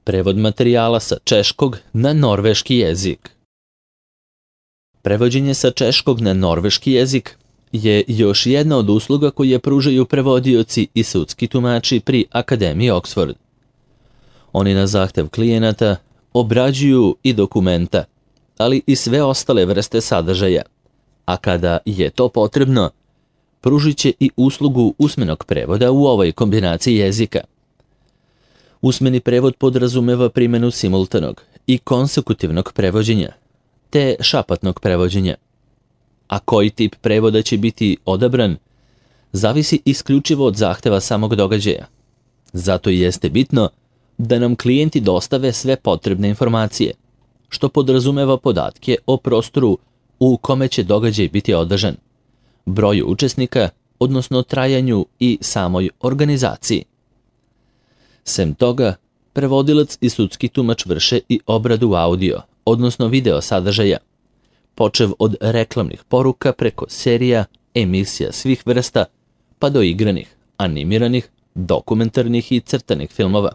Prevod materijala sa češkog na norveški jezik. Prevođenje sa češkog na norveški jezik je još jedna od usluga koje pružaju prevodioci i sudski tumači pri Akademiji Oxford. Oni na zahtev klijenata obrađuju i dokumenta, ali i sve ostale vrste sadržaja, a kada je to potrebno, pružit će i uslugu usmenog prevoda u ovoj kombinaciji jezika. Usmeni prevod podrazumeva primjenu simultanog i konsekutivnog prevođenja, te šapatnog prevođenja. A koji tip prevoda će biti odabran, zavisi isključivo od zahteva samog događaja. Zato jeste bitno da nam klijenti dostave sve potrebne informacije, što podrazumeva podatke o prostoru u kome će događaj biti održan, broju učesnika, odnosno trajanju i samoj organizaciji. Sem toga, prevodilac i sudski tumač vrše i obradu audio, odnosno video sadržaja, počev od reklamnih poruka preko serija, emisija svih vrsta, pa do igranih, animiranih, dokumentarnih i crtanih filmova.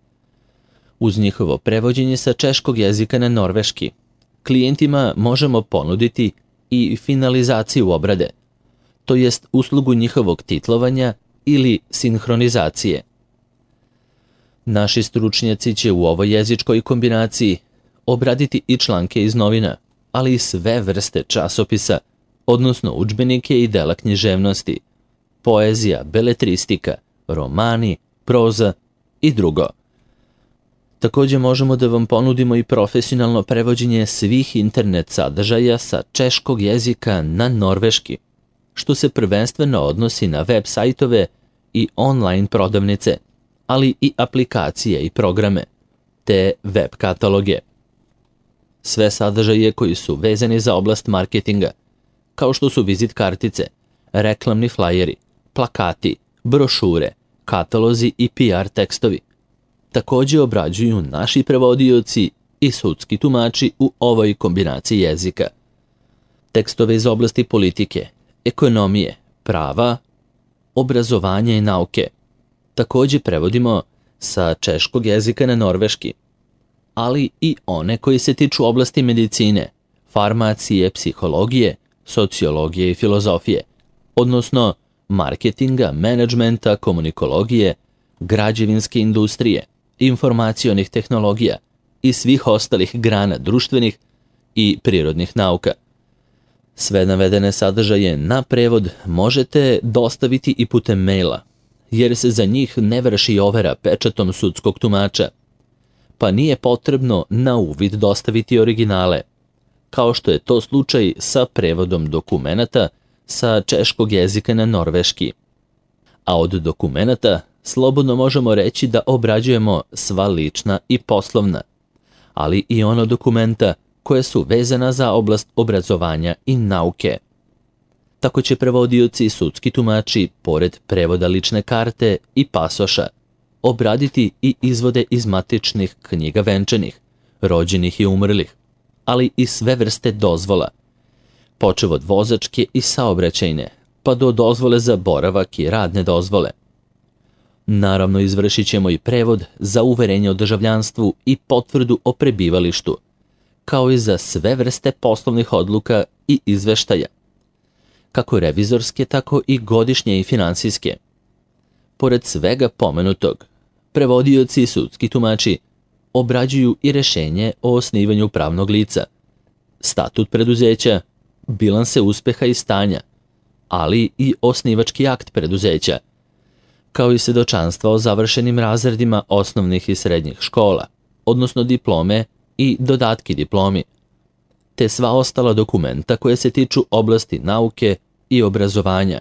Uz njihovo prevođenje sa češkog jezika na norveški, klijentima možemo ponuditi i finalizaciju obrade, to jest uslugu njihovog titlovanja ili sinhronizacije. Naši stručnjaci će u ovoj jezičkoj kombinaciji obraditi i članke iz novina, ali i sve vrste časopisa, odnosno udžbenike i dela književnosti, poezija, beletristika, romani, proza i drugo. Također možemo da vam ponudimo i profesionalno prevođenje svih internet sadržaja sa češkog jezika na norveški, što se prvenstveno odnosi na web sajtove i online prodavnice, ali i aplikacije i programe, te web kataloge. Sve sadržaje koji su vezani za oblast marketinga, kao što su vizit kartice, reklamni flajeri, plakati, brošure, katalozi i PR tekstovi, također obrađuju naši prevodioci i sudski tumači u ovoj kombinaciji jezika. Tekstove iz oblasti politike, ekonomije, prava, obrazovanja i nauke također prevodimo sa češkog jezika na norveški, ali i one koji se tiču oblasti medicine, farmacije, psihologije, sociologije i filozofije, odnosno marketinga, menadžmenta, komunikologije, građevinske industrije, informacionih tehnologija i svih ostalih grana društvenih i prirodnih nauka. Sve navedene sadržaje na prevod možete dostaviti i putem maila, jer se za njih ne vrši overa pečatom sudskog tumača, pa nije potrebno na uvid dostaviti originale, kao što je to slučaj sa prevodom dokumenata sa češkog jezika na norveški. A od dokumenata slobodno možemo reći da obrađujemo sva lična i poslovna, ali i ono dokumenta koje su vezana za oblast obrazovanja i nauke. Tako će prevodioci i sudski tumači, pored prevoda lične karte i pasoša, obraditi i izvode iz matičnih knjiga venčanih, rođenih i umrlih, ali i sve vrste dozvola, počev od vozačke i saobraćajne, pa do dozvole za boravak i radne dozvole. Naravno, izvršit ćemo i prevod za uverenje o državljanstvu i potvrdu o prebivalištu, kao i za sve vrste poslovnih odluka i izveštaja, kako revizorske, tako i godišnje i finansijske. Pored svega pomenutog, prevodioci i sudski tumači obrađuju i rešenje o osnivanju pravnog lica, statut preduzeća, bilanse uspeha i stanja, ali i osnivački akt preduzeća, kao i svedočanstva o završenim razredima osnovnih i srednjih škola, odnosno diplome i dodatki diplomi, te sva ostala dokumenta koje se tiču oblasti nauke i obrazovanja,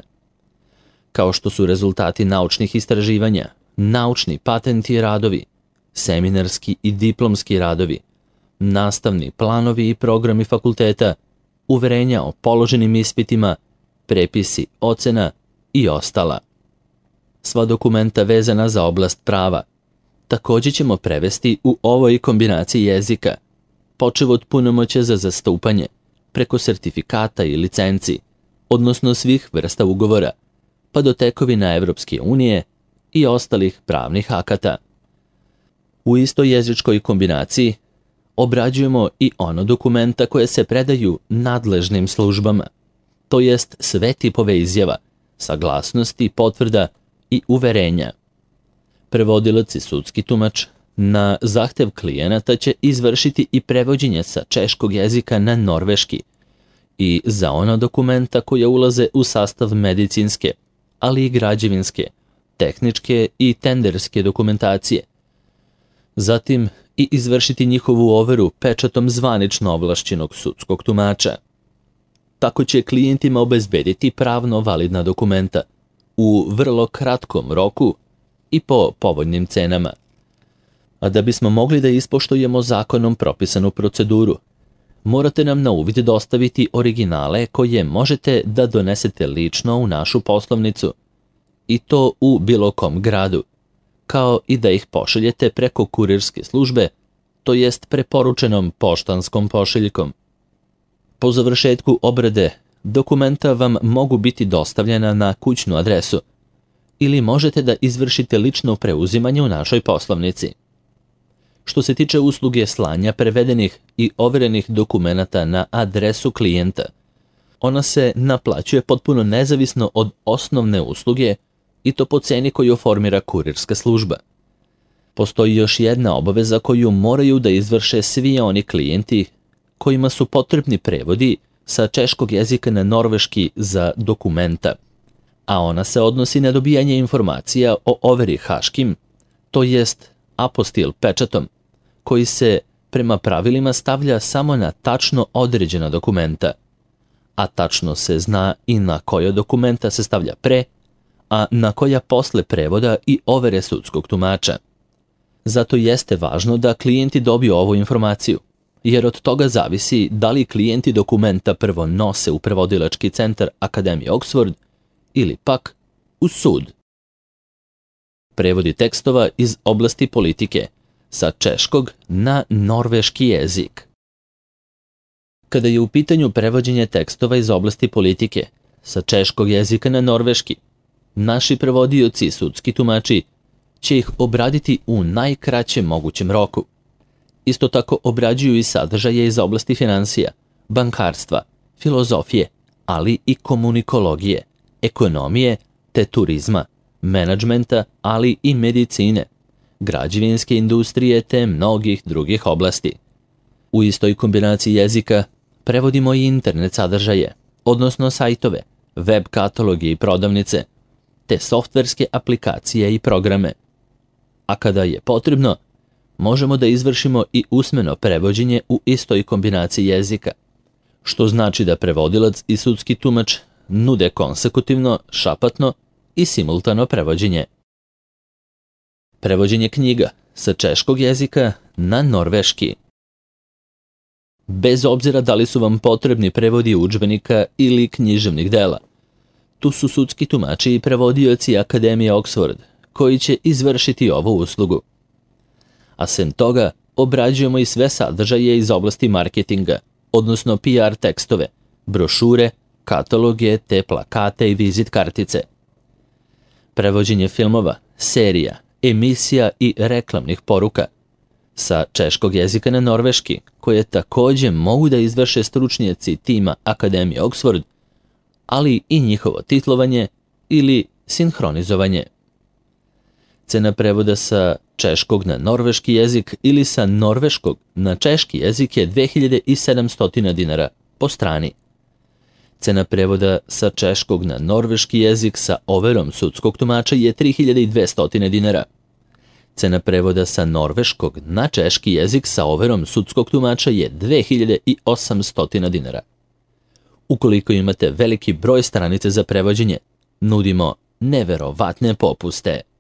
kao što su rezultati naučnih istraživanja, naučni patenti i radovi, seminarski i diplomski radovi, nastavni planovi i programi fakulteta, uverenja o položenim ispitima, prepisi ocena i ostala. Sva dokumenta vezana za oblast prava također ćemo prevesti u ovoj kombinaciji jezika, počev od punomoćja za zastupanje, preko sertifikata i licenci, odnosno svih vrsta ugovora, pa do tekovina Evropske unije i ostalih pravnih akata. U istoj jezičkoj kombinaciji obrađujemo i ono dokumenta koje se predaju nadležnim službama, to jest sve tipove izjava, saglasnosti, potvrda i uverenja. Prevodilac i sudski tumač na zahtev klijenata će izvršiti i prevođenje sa češkog jezika na norveški i za ona dokumenta koja ulaze u sastav medicinske, ali i građevinske, tehničke i tenderske dokumentacije. Zatim i izvršiti njihovu overu pečatom zvanično ovlašćenog sudskog tumača. Tako će klijentima obezbediti pravno validna dokumenta u vrlo kratkom roku i po povoljnim cenama. A da bismo mogli da ispoštujemo zakonom propisanu proceduru, morate nam na uvid dostaviti originale koje možete da donesete lično u našu poslovnicu, i to u bilo kom gradu, kao i da ih pošaljete preko kurirske službe, to jest preporučenom poštanskom pošiljkom. Po završetku obrade, dokumenta vam mogu biti dostavljena na kućnu adresu ili možete da izvršite lično preuzimanje u našoj poslovnici. Što se tiče usluge slanja prevedenih i overenih dokumenata na adresu klijenta, ona se naplaćuje potpuno nezavisno od osnovne usluge i to po ceni koju formira kurirska služba. Postoji još jedna obaveza koju moraju da izvrše svi oni klijenti kojima su potrebni prevodi sa češkog jezika na norveški za dokumenta, a ona se odnosi na dobijanje informacija o overi haškim, to jest apostil pečatom, koji se prema pravilima stavlja samo na tačno određena dokumenta, a tačno se zna i na koja dokumenta se stavlja pre, a na koja posle prevoda i overe sudskog tumača. Zato jeste važno da klijenti dobiju ovu informaciju, jer od toga zavisi da li klijenti dokumenta prvo nose u prevodilački centar Akademije Oxford ili pak u sud. Prevodi tekstova iz oblasti politike sa češkog na norveški jezik. Kada je u pitanju prevođenje tekstova iz oblasti politike sa češkog jezika na norveški, naši prevodioci i sudski tumači će ih obraditi u najkraćem mogućem roku. Isto tako obrađuju i sadržaje iz oblasti financija, bankarstva, filozofije, ali i komunikologije, ekonomije te turizma, menadžmenta, ali i medicine, građevinske industrije te mnogih drugih oblasti. U istoj kombinaciji jezika prevodimo i internet sadržaje, odnosno sajtove, web kataloge i prodavnice, te softverske aplikacije i programe. A kada je potrebno, možemo da izvršimo i usmeno prevođenje u istoj kombinaciji jezika, što znači da prevodilac i sudski tumač nude konsekutivno, šapatno i simultano prevođenje. Prevođenje knjiga sa češkog jezika na norveški. Bez obzira da li su vam potrebni prevodi udžbenika ili književnih dela, tu su sudski tumači i prevodioci Akademije Oxford, koji će izvršiti ovu uslugu. A sem toga, obrađujemo i sve sadržaje iz oblasti marketinga, odnosno PR tekstove, brošure, kataloge te plakate i vizit kartice. Prevođenje filmova, serija, emisija i reklamnih poruka sa češkog jezika na norveški, koje također mogu da izvrše stručnjaci tima Akademije Oxford, ali i njihovo titlovanje ili sinhronizovanje. Cena prevoda sa češkog na norveški jezik ili sa norveškog na češki jezik je 2700 dinara po strani. Cena prevoda sa češkog na norveški jezik sa overom sudskog tumača je 3200 dinara. Cena prevoda sa norveškog na češki jezik sa overom sudskog tumača je 2800 dinara. Ukoliko imate veliki broj stranice za prevođenje, nudimo neverovatne popuste.